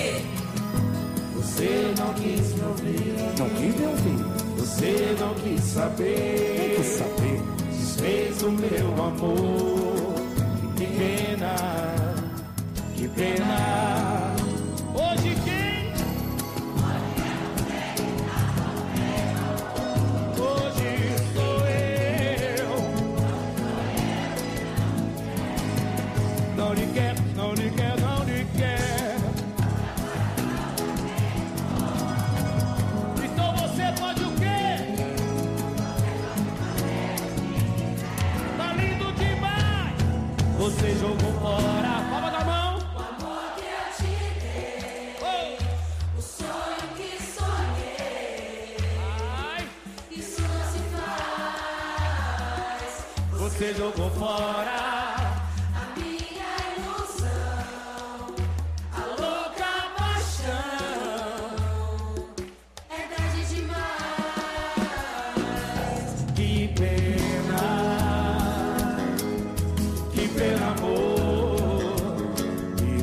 Você não quis me ouvir. Não quis me ouvir. Você não quis saber. Não quis saber. Desfez o meu amor. Que pena. Que pena. Hoje quem? Hoje sou eu. Não lhe quero, não lhe quero, não lhe quero. Então você pode o quê? Tá lindo demais. Você jogou fora. Palma da mão. Você jogou fora a minha ilusão, a louca paixão. É tarde demais. Que pena. Que pena, amor. Que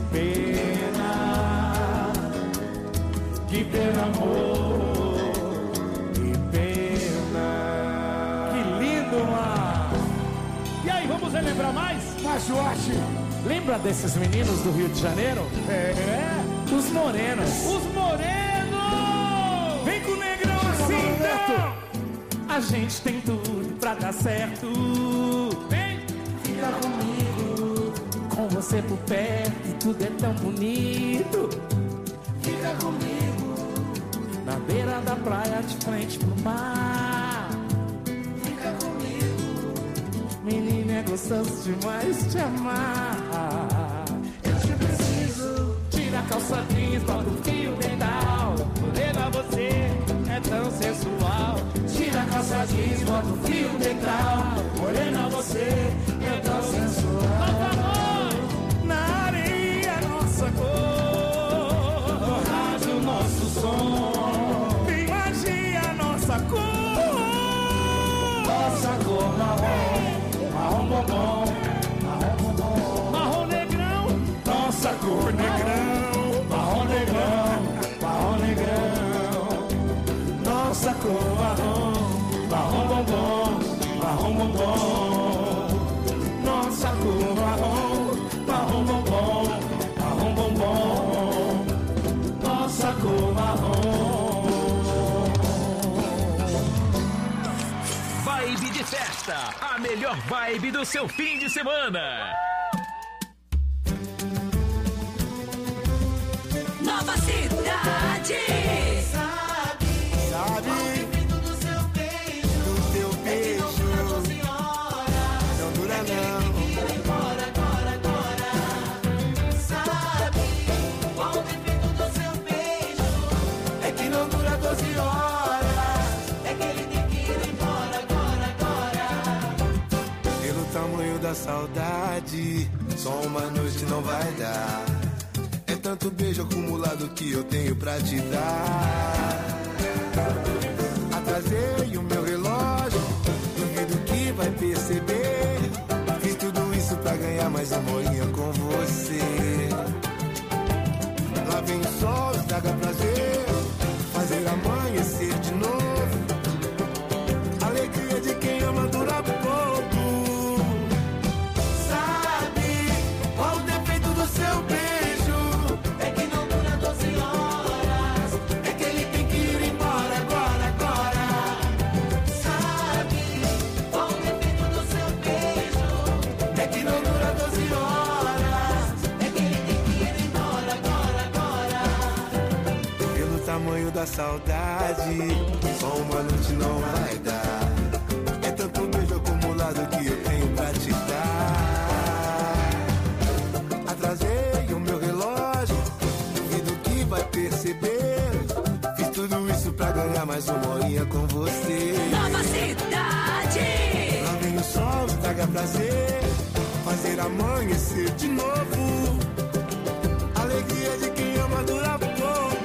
pena. Que pena, amor. Que pena. Que lindo, mano. E aí, vamos relembrar mais? Mas eu acho. Lembra desses meninos do Rio de Janeiro? É. Os morenos. Os morenos! Vem com o negrão assim, então! A gente tem tudo pra dar certo. Vem! Fica comigo. Com você por perto, tudo é tão bonito. Fica comigo. Na beira da praia, de frente pro mar. Fica comigo. Menina, é gostoso demais te amar. Eu te preciso. Tira a calça jeans, bota o fio dental. Morena, você é tão sensual. Tira a calça jeans, bota o fio dental. Morena, você é tão sensual. Na areia, nossa cor. No rádio, nosso som. Tem magia, nossa cor. Nossa cor marrom. Marrom bombom, marrom bombom, marrom negrão, nossa cor negrão, marrom negrão, marrom negrão, nossa cor marrom, marrom bombom, marrom bombom, nossa cor marrom, marrom bombom, marrom bombom, nossa cor marrom. Vibe de festa, a melhor vibe do seu fim de semana. Nova Cidade. Sabe, sabe. Do seu beijo, do teu beijo. É que não dura doze horas. Não dura é não. Que ele embora, agora, agora. Sabe, qual o defeito do seu beijo? É que não dura doze horas. É que ele tem que ir embora, agora, agora. Pelo tamanho da saudade, só uma noite não vai dar. É tanto beijo acumulado que eu tenho pra te dar. Atrasei o meu relógio, duvido que vai perceber. Fiz tudo isso pra ganhar mais uma horinha com você. vem o sol, estraga prazer, fazer amanhecer de novo. Alegria de quem ama dura pouco. Sabe qual o defeito do seu beijo? É que não dura doze horas. É que ele tem que ir embora agora, agora. Sabe qual o defeito do seu beijo? É que não dura doze horas. É que ele tem que ir embora agora, agora. Pelo tamanho da saudade, só uma noite não vai dar. É tanto beijo acumulado que eu tenho pra te dar. Atrasei o meu relógio, duvido que vai perceber. Fiz tudo isso pra ganhar mais uma horinha com você. Nova Cidade. Lá vem o sol, traga prazer, fazer amanhecer de novo. Alegria de quem ama dura pouco.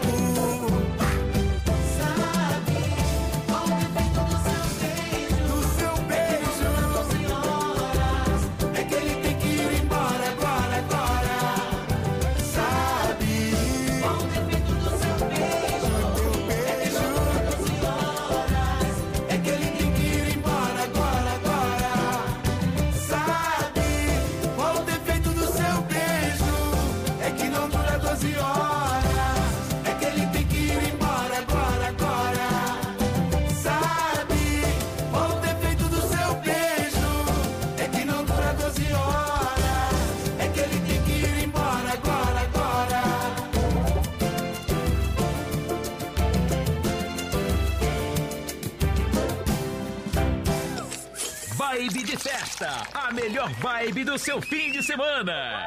Vibe de festa, a melhor vibe do seu fim de semana.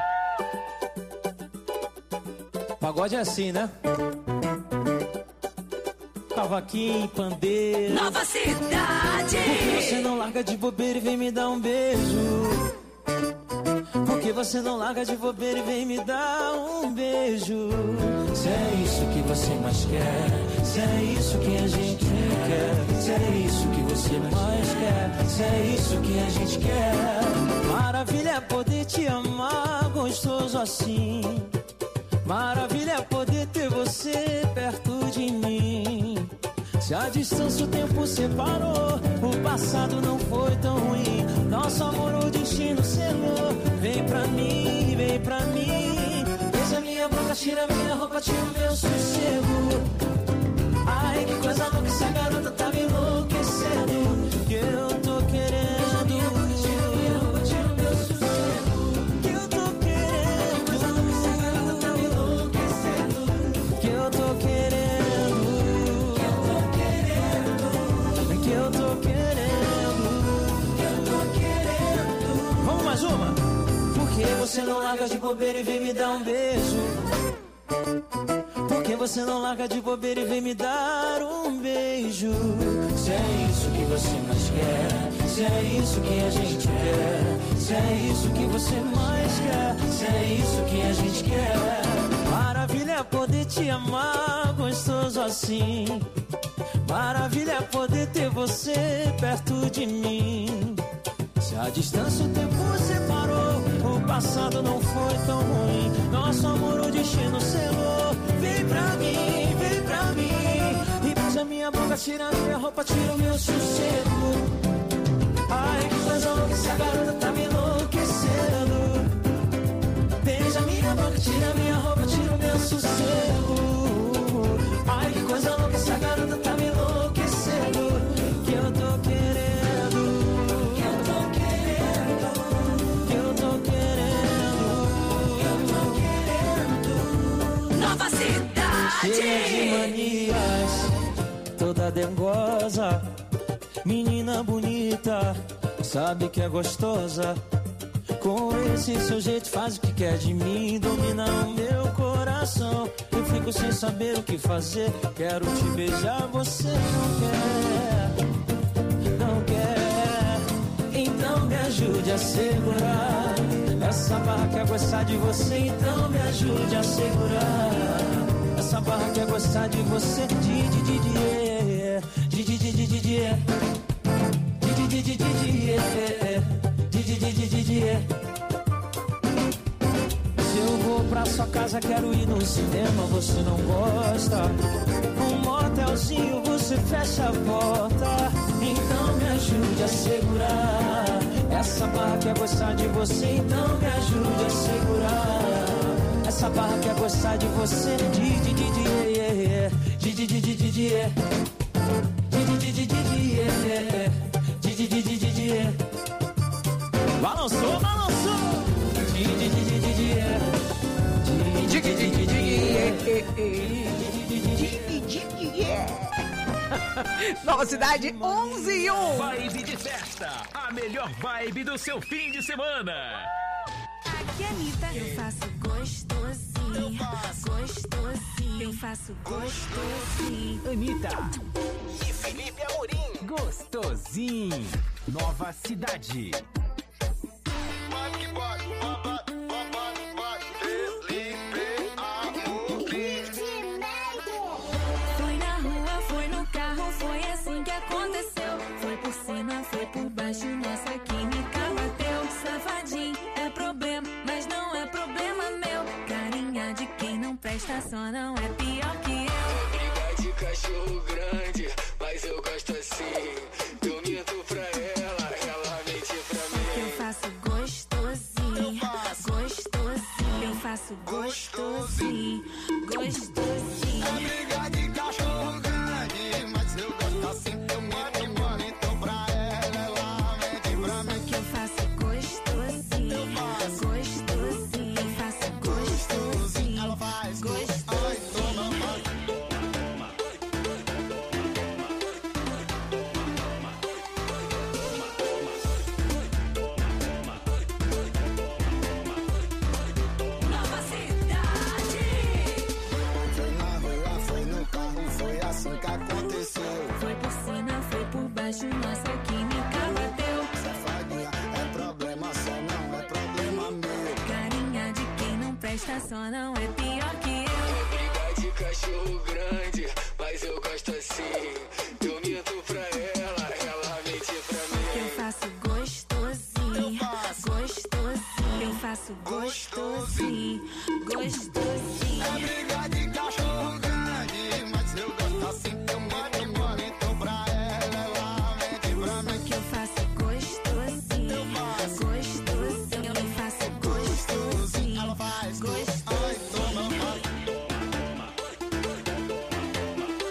Pagode é assim, né? Cavaquinho, pandeiro. Nova Cidade. Por que você não larga de bobeira e vem me dar um beijo? Por que você não larga de bobeira e vem me dar um beijo? Se é isso que você mais quer, se é isso que a gente quer, se é isso que você mais quer, se é isso que a gente quer. Maravilha é poder te amar gostoso assim. Maravilha é poder ter você perto de mim. Se a distância o tempo separou, o passado não foi tão ruim. Nosso amor o destino selou. Vem pra mim, vem pra mim. Beija minha boca, tira minha roupa, tira o meu sossego. Ai, que coisa louca, essa garota tá me enlouquecendo. Que eu tô querendo. Tira minha roupa, tira o meu sossego. Que eu tô querendo. Que coisa louca, essa garota tá me enlouquecendo. Que eu tô querendo. Que eu tô querendo, que eu tô querendo. Vamos mais uma? Por que você não larga de bobeira e vem me dar um beijo? Por que você não larga de bobeira e vem me dar um beijo? Se é isso que você mais quer, se é isso que a gente quer, se é isso que você mais quer, se é isso que a gente quer. Maravilha é poder te amar gostoso assim. Maravilha é poder ter você perto de mim. Se a distância o tempo separou, o passado não foi tão ruim. Nosso amor o destino selou. Vem pra mim, vem pra mim. E beija minha boca, tira minha roupa, tira o meu sossego. Ai, que coisa louca, essa garota tá me enlouquecendo. Beija minha boca, tira minha roupa, tira o meu sossego. Ai, que coisa louca, essa garota tá me enlouquecendo. Que eu tô querendo, que eu tô querendo, que eu tô querendo, que eu tô querendo. Nova Cidade. Cheia de manias, toda dengosa, menina bonita, sabe que é gostosa. Com esse seu jeito faz o que quer de mim, domina o meu coração. Eu fico sem saber o que fazer, quero te beijar, você não quer, não quer. Então me ajude a segurar essa barra, quer gostar de você, então me ajude a segurar essa barra, quer gostar de você. Di, di, di, di, é. Di, di, di, di, di, di, é. Di, di, di, di, di, di, é. Di, di, di, di, di, di, é. Se eu vou pra sua casa, quero ir no cinema, você não gosta. Um motelzinho, você fecha a porta. Então me ajude a segurar essa barra quer gostar de você, então me ajude a segurar. Essa barra quer gostar de você. Di, di, di, di, yeah. Di, di, di, di, di, di, yeah. Di, di, di, di, di, di, yeah. Di, di, di, di, di, di, yeah. Balançou, balançou. Di, di, di, di, di, di, yeah. Di, di, di, di, di, yeah. Nova Cidade onze e um. Vibe de festa, a melhor vibe do seu fim de semana. Aqui é Anitta, eu faço gostosinho, gostosinho, eu faço gostosinho. Anitta e Felipe Amorim, gostosinho. Nova Cidade. Foi na rua, foi no carro, foi assim que aconteceu. Foi por cima, foi por baixo, nossa química bateu. Safadinho, é problema, mas não é problema meu. Carinha de quem não presta, só não é pior que eu. Briga de cachorro grande, mas eu gosto assim. Eu minto pra ela, ela mente pra mim. Eu faço gostosinho, gostosinho. Eu faço gostosinho, gostosinho. É briga de cachorro grande, mas eu gosto assim. Eu minto, eu minto pra ela, ela mente pra mim. Que eu faço gostosinho, gostosinho. Eu faço gostosinho, ela faz gostosinho. Nova Cidade. Foi na rua, foi no carro, foi assim que aconteceu. Foi por cima, foi por baixo, nossa química bateu. Safadinha, é problema, só não é problema meu. Carinha de quem não presta, só não é pior que eu. Briga de cachorro grande,